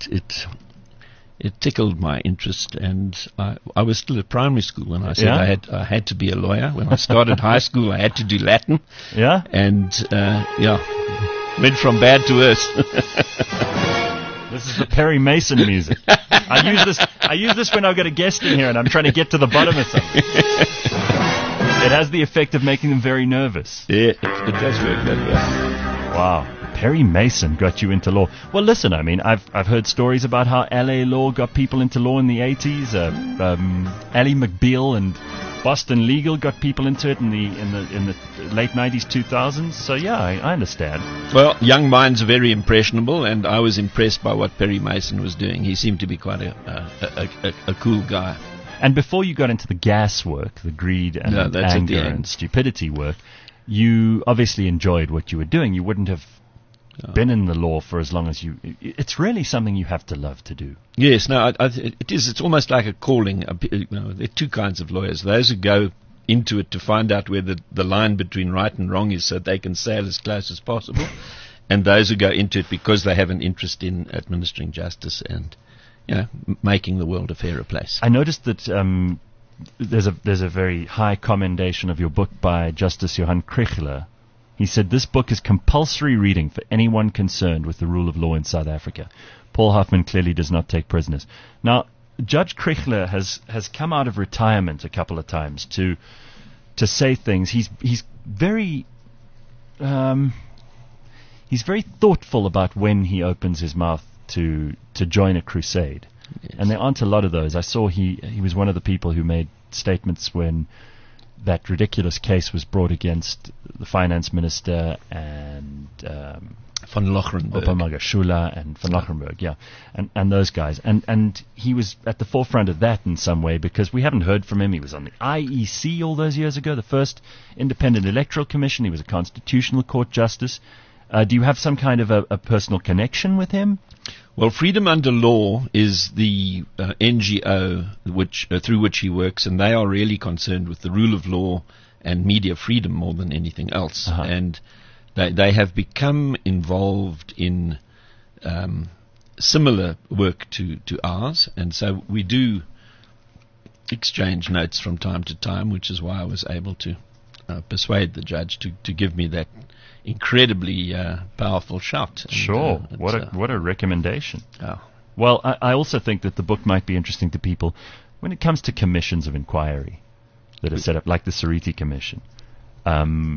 it tickled my interest. And I was still at primary school when I said Yeah? I had to be a lawyer. When I started high school, I had to do Latin, Yeah. and went from bad to worse. This is the Perry Mason music. I use this when I've got a guest in here and I'm trying to get to the bottom of something. It has the effect of making them very nervous. Yeah, it does work that way. Wow. Perry Mason got you into law. Well, listen, I mean, I've heard stories about how LA law got people into law in the 80s. Ally McBeal and Boston Legal got people into it in the late 90s, 2000s. So yeah, I understand. Well, young minds are very impressionable, and I was impressed by what Perry Mason was doing. He seemed to be quite a cool guy. And before you got into the gas work, the greed and No, that's at the anger end. and stupidity work, you obviously enjoyed what you were doing. You wouldn't have been in the law for as long as you... It's really something you have to love to do. Yes, no, it is. It's almost like a calling. There are two kinds of lawyers. Those who go into it to find out where the line between right and wrong is so they can sail as close as possible, and those who go into it because they have an interest in administering justice and making the world a fairer place. I noticed that there's a very high commendation of your book by Justice Johan Kriegler. He said, this book is compulsory reading for anyone concerned with the rule of law in South Africa. Paul Hoffman clearly does not take prisoners. Now, Judge Kriegler has come out of retirement a couple of times to say things. He's very thoughtful about when he opens his mouth to join a crusade. Yes. And there aren't a lot of those. I saw he was one of the people who made statements when that ridiculous case was brought against the finance minister and Van Lochrenberg. Magashula and Van Lochrenberg, yeah, and those guys. And he was at the forefront of that in some way because we haven't heard from him. He was on the IEC all those years ago, the first independent electoral commission. He was a constitutional court justice. Do you have some kind of a personal connection with him? Well, Freedom Under Law is the NGO through which he works, and they are really concerned with the rule of law and media freedom more than anything else. Uh-huh. And they have become involved in similar work to ours, and so we do exchange notes from time to time, which is why I was able to persuade the judge to give me that incredibly powerful shout. Sure. And, What a recommendation. oh. Well, I also think that the book might be interesting to people when it comes to commissions of inquiry that are set up, like the Sariti Commission.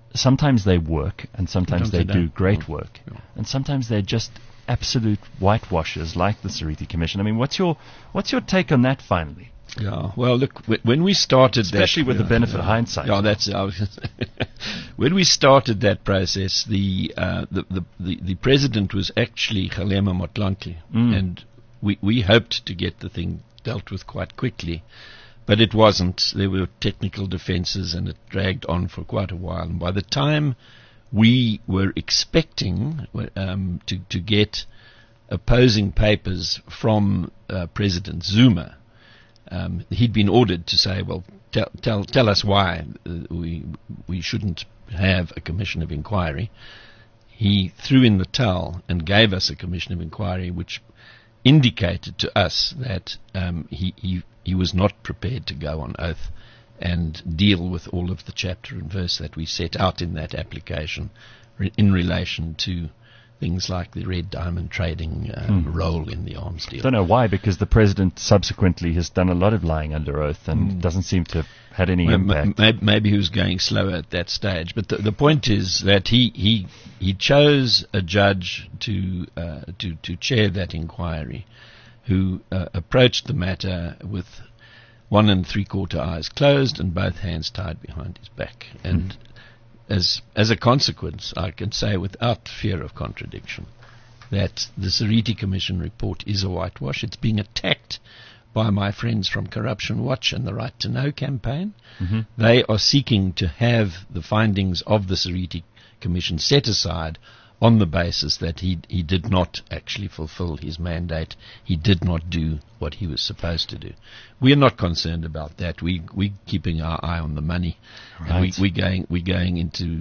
sometimes they work, and sometimes they do don't. great work, and sometimes they're just absolute whitewashers, like the Sariti Commission. I mean, what's your take on that? Finally, Yeah. Well, look, when we started especially with the benefit of hindsight. Yeah, that's when we started that process. The president was actually Kgalema Motlanthe, and we hoped to get the thing dealt with quite quickly, but it wasn't. There were technical defences, and it dragged on for quite a while. And by the time we were expecting to get opposing papers from President Zuma, he'd been ordered to say, well, tell us why we shouldn't have a commission of inquiry. He threw in the towel and gave us a commission of inquiry, which indicated to us that he was not prepared to go on oath and deal with all of the chapter and verse that we set out in that application in relation to things like the Red Diamond trading role in the arms deal. I don't know why, because the president subsequently has done a lot of lying under oath and doesn't seem to have had any impact. Maybe he was going slower at that stage. But the point is that he chose a judge to chair that inquiry, who approached the matter with 1 3/4 eyes closed and both hands tied behind his back. And as a consequence, I can say without fear of contradiction that the Sariti Commission report is a whitewash. It's being attacked by my friends from Corruption Watch and the Right to Know campaign. They are seeking to have the findings of the Sariti Commission set aside on the basis that he did not actually fulfill his mandate. He did not do what he was supposed to do. We are not concerned about that. We're keeping our eye on the money. Right. And we're going into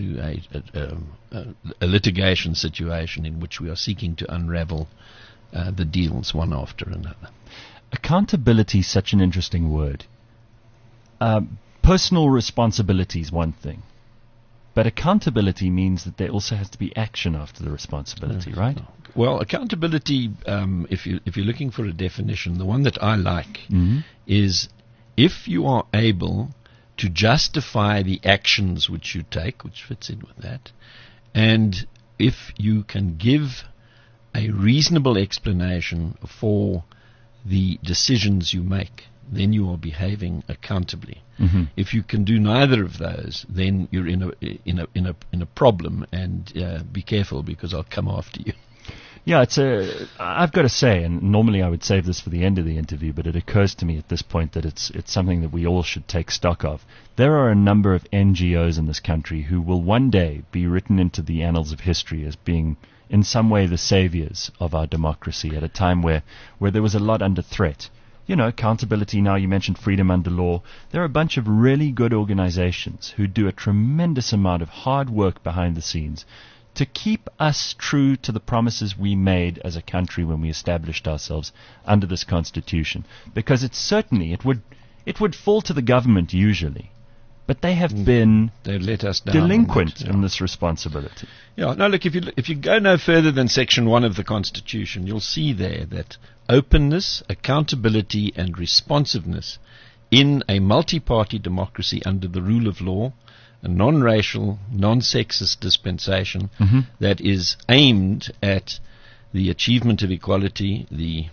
a litigation situation in which we are seeking to unravel the deals one after another. Accountability is such an interesting word. Personal responsibility is one thing, but accountability means that there also has to be action after the responsibility, right? Well, accountability, if you're looking for a definition, the one that I like is if you are able to justify the actions which you take, which fits in with that, and if you can give a reasonable explanation for the decisions you make, then you are behaving accountably. If you can do neither of those, then you're in a problem, and be careful, because I'll come after you. Yeah, I've got to say, and normally I would save this for the end of the interview, but it occurs to me at this point that it's something that we all should take stock of. There are a number of NGOs in this country who will one day be written into the annals of history as being in some way the saviors of our democracy at a time where there was a lot under threat. You know, accountability now, you mentioned freedom under law. There are a bunch of really good organizations who do a tremendous amount of hard work behind the scenes to keep us true to the promises we made as a country when we established ourselves under this constitution. Because it would fall to the government usually, but they have been let us down delinquent in this responsibility. Yeah, no, look, if you go no further than Section 1 of the Constitution, you'll see there that openness, accountability, and responsiveness in a multi-party democracy under the rule of law, a non-racial, non-sexist dispensation that is aimed at the achievement of equality, the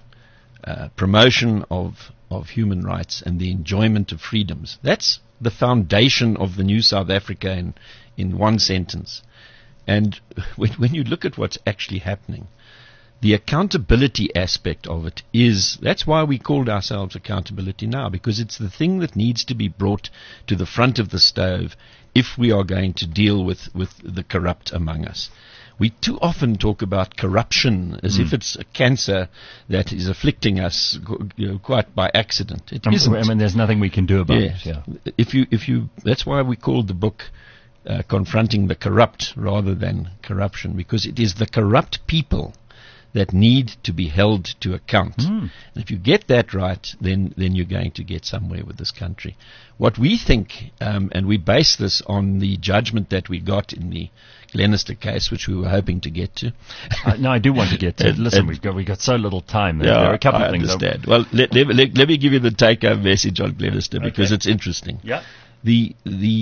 promotion of human rights, and the enjoyment of freedoms. That's the foundation of the new South Africa in one sentence. And when you look at what's actually happening, the accountability aspect of it that's why we called ourselves Accountability Now, because it's the thing that needs to be brought to the front of the stove if we are going to deal with the corrupt among us. We too often talk about corruption as if it's a cancer that is afflicting us, quite by accident. It isn't. I mean, there's nothing we can do about it. Yeah. If you, that's why we called the book Confronting the Corrupt rather than Corruption, because it is the corrupt people that need to be held to account. And if you get that right, then you're going to get somewhere with this country. What we think, and we base this on the judgment that we got in the Glenister case, which we were hoping to get to. No, I do want to get to it. Listen, we got so little time. There are a couple of things. I understand. Well, let me give you the take-home message on Glenister, because it's interesting. Yeah. the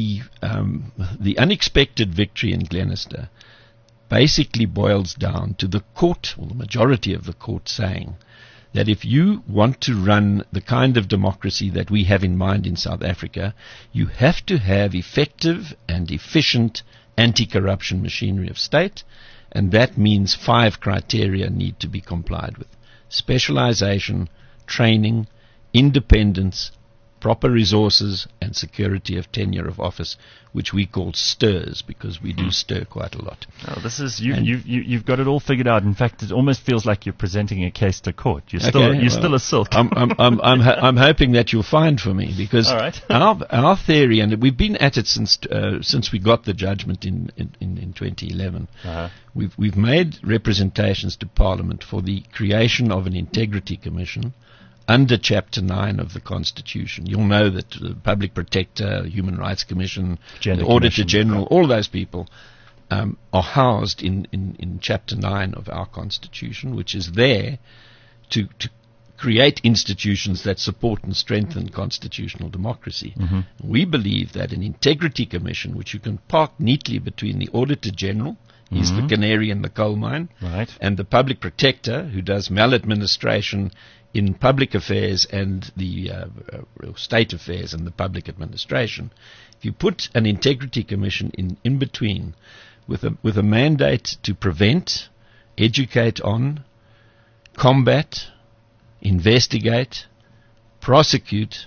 unexpected victory in Glenister basically boils down to the court, or the majority of the court, saying that if you want to run the kind of democracy that we have in mind in South Africa, you have to have effective and efficient anti-corruption machinery of state, and that means 5 criteria need to be complied with: specialization, training, independence, proper resources, and security of tenure of office, which we call STIRS, because we do stir quite a lot. Oh, this is you've got it all figured out. In fact, it almost feels like you're presenting a case to court. You're still a silk. I'm hoping that you'll find for me, because all right. our theory, and we've been at it since we got the judgment in 2011. Uh-huh. We've made representations to Parliament for the creation of an integrity commission under Chapter 9 of the Constitution. You'll know that the Public Protector, Human Rights Commission, Gender the Auditor Commission. General, all those people are housed in Chapter 9 of our Constitution, which is there to create institutions that support and strengthen constitutional democracy. Mm-hmm. We believe that an integrity commission, which you can park neatly between the Auditor General, he's the canary in the coal mine, Right. and the Public Protector, who does maladministration in public affairs and the state affairs and the public administration. If you put an integrity commission in between with a mandate to prevent, educate on, combat, investigate, prosecute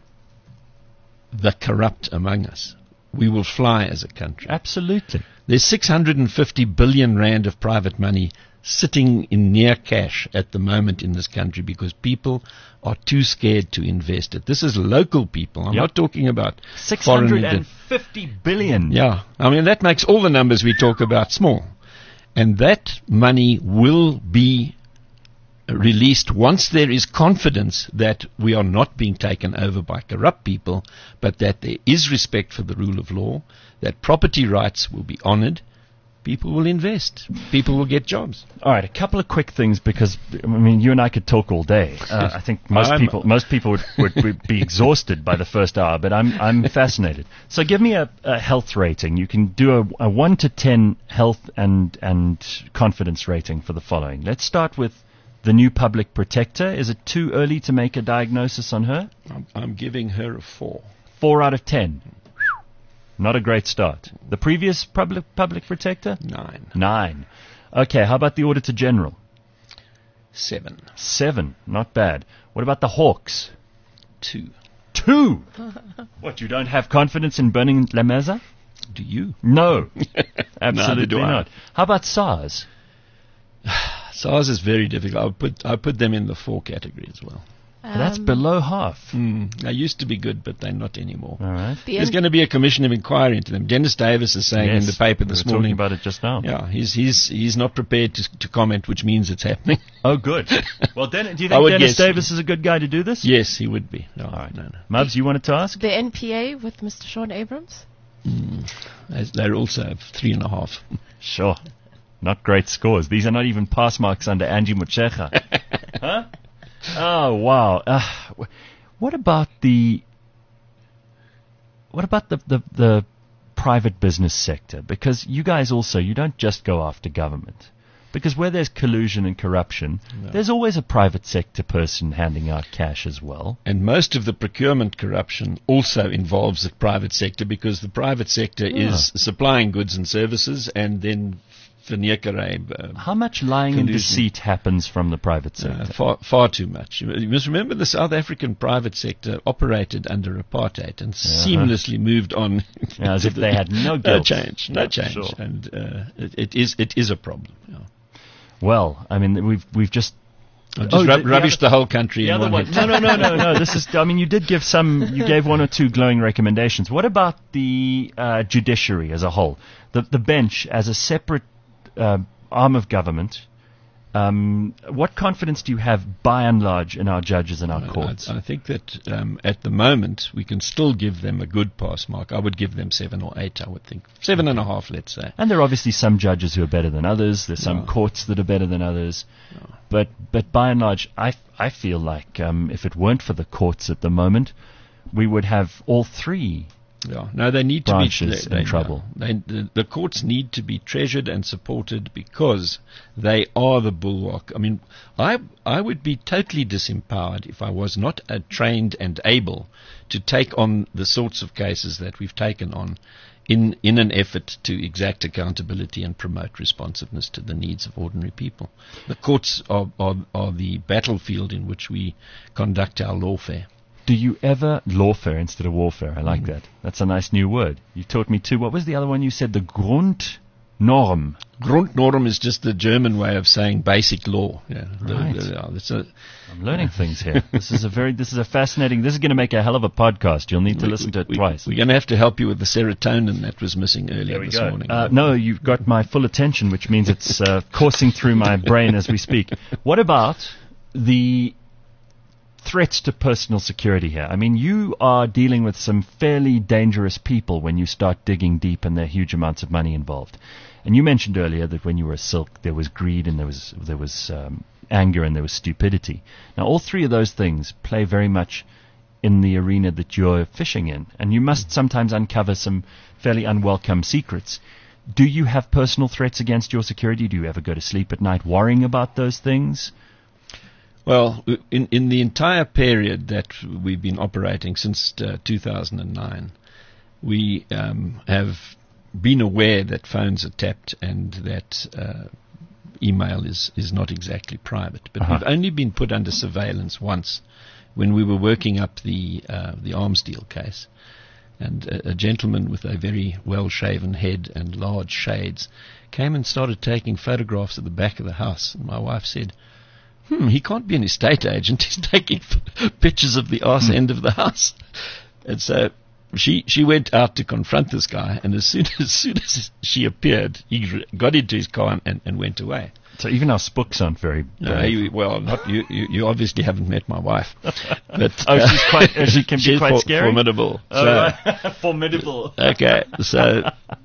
the corrupt among us, we will fly as a country. Absolutely. There's 650 billion rand of private money sitting in near cash at the moment in this country because people are too scared to invest it. This is local people. I'm not talking about foreign. 650 billion. Yeah. I mean, that makes all the numbers we talk about small. And that money will be released once there is confidence that we are not being taken over by corrupt people, but that there is respect for the rule of law, that property rights will be honored. People will invest. People will get jobs. All right, a couple of quick things, because I mean, you and I could talk all day. I think most people would be exhausted by the first hour, but I'm fascinated. So give me a health rating. You can do a 1 to 10 health and confidence rating for the following. Let's start with the new Public Protector. Is it too early to make a diagnosis on her? I'm giving her a 4. 4 out of 10. Not a great start. The previous public protector? 9. 9. Okay, how about the Auditor General? 7. 7. Not bad. What about the Hawks? 2. 2. What, you don't have confidence in Burning Lameza? Do you? No. Absolutely do I. not. How about SARS? SARS is very difficult. I put them in the 4 category as well. That's below half. They used to be good, but they're not anymore. All right. There's going to be a commission of inquiry into them. Dennis Davis is saying in the paper this we were morning. talking about it just now. Yeah, he's not prepared to comment, which means it's happening. Oh, good. Well, do you I would think Dennis guess. Davis is a good guy to do this? Yes, he would be. No, All right. no. Mubs, you wanted to ask? The NPA with Mr. Sean Abrams? They're also 3.5. Sure. Not great scores. These are not even pass marks under Angie Motshekga. Huh? Oh, wow. What about the private business sector? Because you guys also, you don't just go after government. Because where there's collusion and corruption, there's always a private sector person handing out cash as well. And most of the procurement corruption also involves the private sector, because the private sector is supplying goods and services, and then how much lying and deceit happens from the private sector? Far too much. You must remember the South African private sector operated under apartheid and seamlessly moved on. As if they had no guilt. No change. Sure. And it is a problem. Yeah. Well, I mean, we've just rubbished the whole country the in other one one. hit. No. This is. I mean, you gave 1 or 2 glowing recommendations. What about the judiciary as a whole? The bench as a separate arm of government. What confidence do you have, by and large, in our judges and our courts? I think that at the moment we can still give them a good pass mark. I would give them 7 or 8. I would think 7.5, let's say. And there are obviously some judges who are better than others. There's some courts that are better than others. But by and large, I feel like if it weren't for the courts at the moment, we would have all 3 Yeah, no, they need branches to be in trouble. The courts need to be treasured and supported because they are the bulwark. I mean, I would be totally disempowered if I was not trained and able to take on the sorts of cases that we've taken on in an effort to exact accountability and promote responsiveness to the needs of ordinary people. The courts are the battlefield in which we conduct our lawfare. Do you ever lawfare instead of warfare? I like that. That's a nice new word. You taught me too. What was the other one you said? The Grundnorm. Grundnorm is just the German way of saying basic law. Yeah, Right. I'm learning things here. This is a fascinating. This is going to make a hell of a podcast. You'll need to listen to it twice. We're going to have to help you with the serotonin that was missing earlier this morning. No, you've got my full attention, which means it's coursing through my brain as we speak. What about the threats to personal security here? I mean, you are dealing with some fairly dangerous people when you start digging deep, and there are huge amounts of money involved. And you mentioned earlier that when you were a silk, there was greed and there was anger and there was stupidity. Now, all three of those things play very much in the arena that you're fishing in, and you must sometimes uncover some fairly unwelcome secrets. Do you have personal threats against your security? Do you ever go to sleep at night worrying about those things? Well, in the entire period that we've been operating since 2009, we have been aware that phones are tapped and that email is not exactly private. But we've only been put under surveillance once, when we were working up the arms deal case. And a gentleman with a very well-shaven head and large shades came and started taking photographs at the back of the house. And my wife said, he can't be an estate agent. He's taking pictures of the arse end of the house. And so she went out to confront this guy, and as soon as she appeared, he got into his car and went away. So even our spooks aren't very brave. Well, not you. You obviously haven't met my wife. But, she can be quite scary? Formidable. Formidable. Okay, so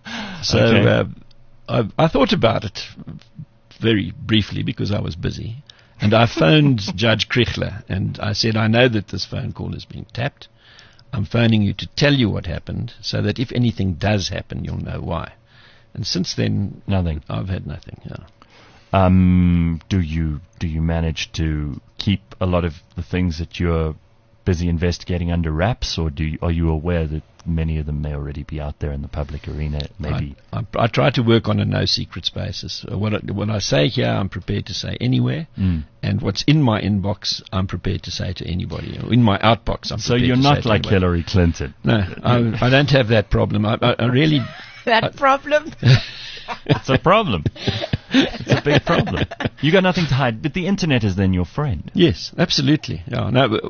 I thought about it very briefly because I was busy. And I phoned Judge Krichler, and I said, I know that this phone call is being tapped. I'm phoning you to tell you what happened, so that if anything does happen, you'll know why. And since then, nothing. I've had nothing. Yeah. Do you manage to keep a lot of the things that you're busy investigating under wraps, or are you aware that many of them may already be out there in the public arena? Maybe I try to work on a no secrets basis. What I say here, I'm prepared to say anywhere, and what's in my inbox, I'm prepared to say to anybody. In my outbox, I'm prepared to say to anybody. So you're not like Hillary Clinton. No, I don't have that problem. I really problem. It's a problem. It's a big problem. You got nothing to hide, but the internet is then your friend. Yes, absolutely. Yeah, no,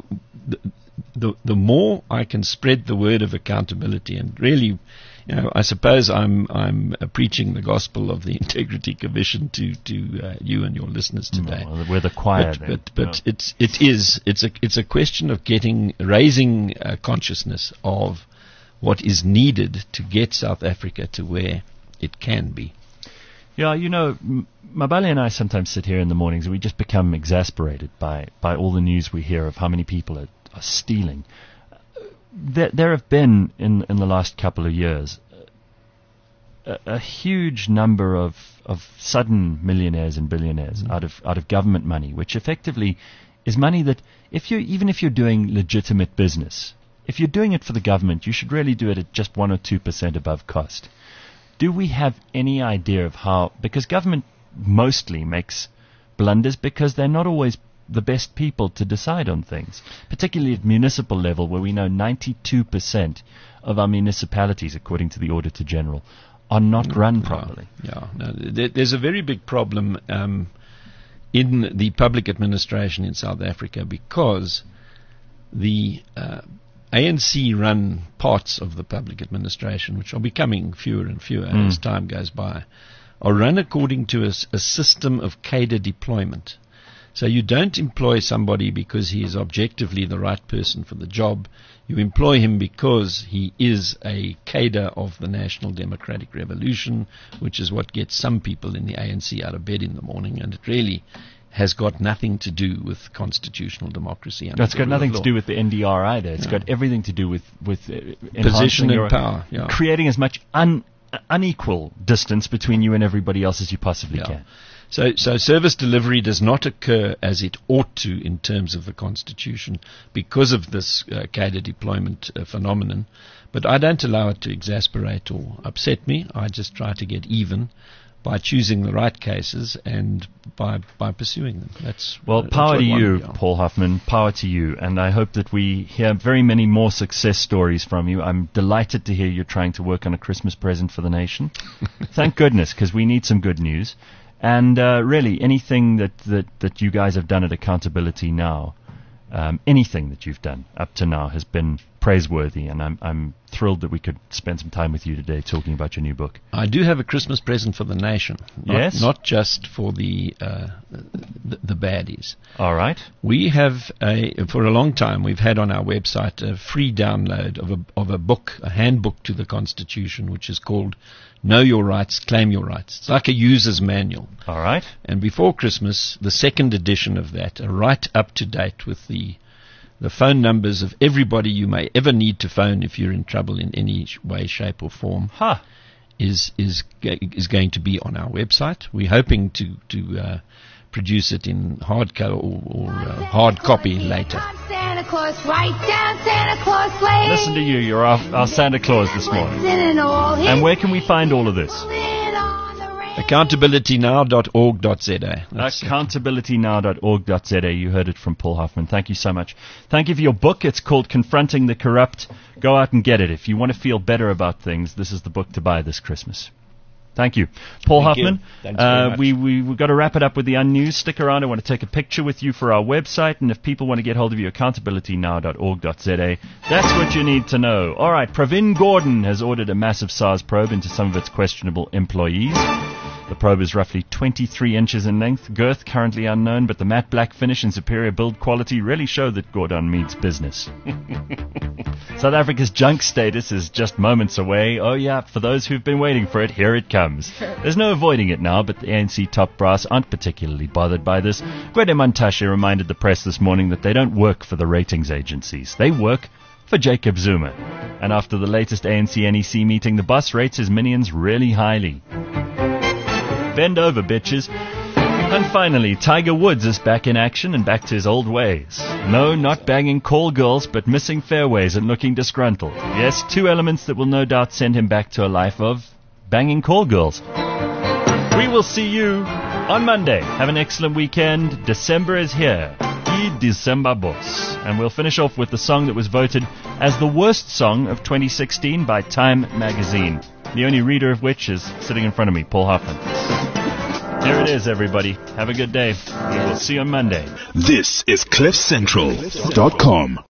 the more I can spread the word of accountability, and really, I suppose I'm preaching the gospel of the Integrity Commission to you and your listeners today. No, we're the choir, but it's a question of raising consciousness of what is needed to get South Africa to where it can be. Yeah, Mabali and I sometimes sit here in the mornings and we just become exasperated by all the news we hear of how many people are stealing. There have been, in the last couple of years, a huge number of sudden millionaires and billionaires out of government money, which effectively is money that even if you're doing legitimate business, if you're doing it for the government, you should really do it at just 1 or 2% above cost. Do we have any idea of how, because government mostly makes blunders because they're not always the best people to decide on things, particularly at municipal level, where we know 92% of our municipalities, according to the Auditor General, are not run properly. There's a very big problem in the public administration in South Africa because the ANC-run parts of the public administration, which are becoming fewer and fewer as time goes by, are run according to a system of cadre deployment. So you don't employ somebody because he is objectively the right person for the job. You employ him because he is a cadre of the National Democratic Revolution, which is what gets some people in the ANC out of bed in the morning, and it really has got nothing to do with constitutional democracy. And It's got nothing to do with the NDR either. It's got everything to do with position and power, creating as much unequal distance between you and everybody else as you possibly can. So service delivery does not occur as it ought to in terms of the Constitution because of this cadre deployment phenomenon. But I don't allow it to exasperate or upset me. I just try to get even by choosing the right cases and by pursuing them. Power to you, Paul Hoffman, power to you. And I hope that we hear very many more success stories from you. I'm delighted to hear you're trying to work on a Christmas present for the nation. Thank goodness, because we need some good news. And really, anything that you guys have done at Accountability Now, anything that you've done up to now has been praiseworthy, and I'm thrilled that we could spend some time with you today talking about your new book. I do have a Christmas present for the nation, not just for the baddies. All right. We have for a long time we've had on our website a free download of a book, a handbook to the Constitution, which is called Know Your Rights, Claim Your Rights. It's like a user's manual. All right. And before Christmas, the second edition of that, right up to date with the phone numbers of everybody you may ever need to phone if you're in trouble in any way, shape, or form, is going to be on our website. We're hoping to produce it in hardcover or hard copy later. Santa Claus, write down Santa Claus sleigh. Listen to you. You're our Santa Claus this morning. And where can we find all of this? Accountabilitynow.org.za. Accountabilitynow.org.za. You heard it from Paul Hoffman. Thank you so much. Thank you for your book. It's called Confronting the Corrupt. Go out and get it. If you want to feel better about things, this is the book to buy this Christmas. Thank you. Paul Hoffman, Thanks very much. We've got to wrap it up with the unnews. Stick around. I want to take a picture with you for our website, and if people want to get hold of you, accountabilitynow.org.za. That's what you need to know. All right, Pravin Gordon has ordered a massive SARS probe into some of its questionable employees. The probe is roughly 23 inches in length, girth currently unknown, but the matte black finish and superior build quality really show that Gordon means business. South Africa's junk status is just moments away. Oh yeah, for those who've been waiting for it, here it comes. There's no avoiding it now, but the ANC top brass aren't particularly bothered by this. Gwede Mantashe reminded the press this morning that they don't work for the ratings agencies. They work for Jacob Zuma. And after the latest ANC-NEC meeting, the boss rates his minions really highly. Bend over, bitches. And finally, Tiger Woods is back in action and back to his old ways. No, not banging call girls, but missing fairways and looking disgruntled. Yes, two elements that will no doubt send him back to a life of banging call girls. We will see you on Monday. Have an excellent weekend. December is here. I December Boss. And we'll finish off with the song that was voted as the worst song of 2016 by Time magazine. The only reader of which is sitting in front of me, Paul Hoffman. Here it is, everybody. Have a good day. We will see you on Monday. This is CliffCentral.com.